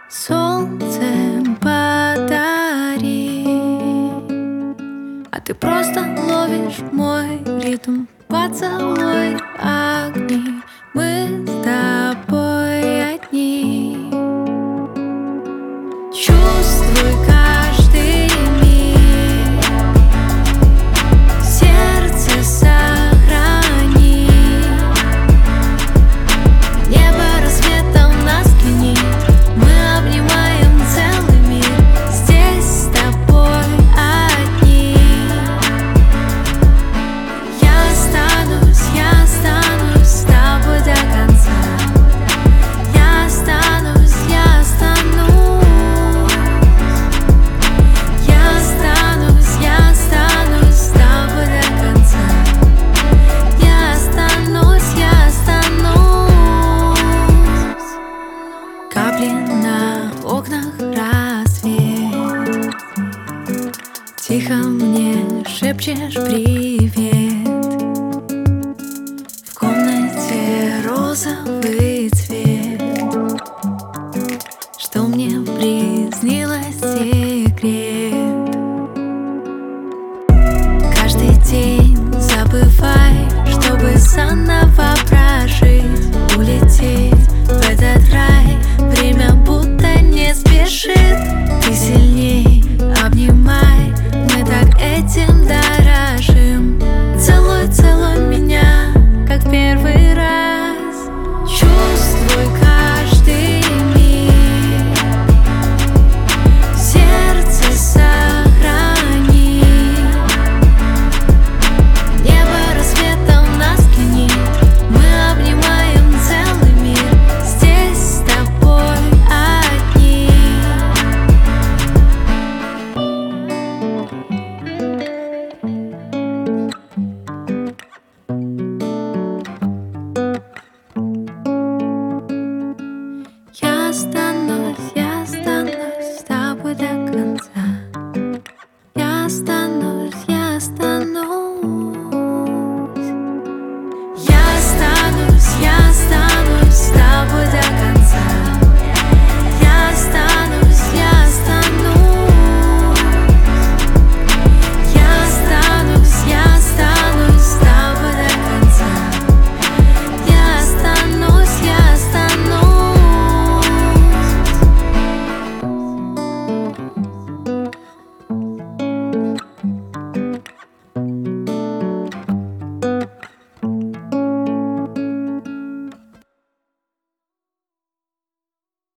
Солнце подари, а ты просто ловишь мой ритм. Поцелуй огни, мы с тобой одни. Чувствуй каждый миг, сердце сохрани. Небо рассветом нас пьянит, мы обнимаем целый мир. Здесь с тобой одни. Я останусь с тобой до конца. Я останусь с тобой до конца. Я останусь. Капли на окнах, рассвет. Тихо мне шепчешь привет. В комнате розовый цвет. Что мне приснилось секрет. Каждый день забывай, чтобы заново прожить. Улететь в этот рай. Время будто не спешит. Ты сильней, обнимай. Мы так этим дорожим. Целуй меня, как в первый раз. Чувствуй каждый миг, сердце сохрани. Небо рассветом нас пьянит, мы обнимаем целый мир. Здесь с тобой одни. Я останусь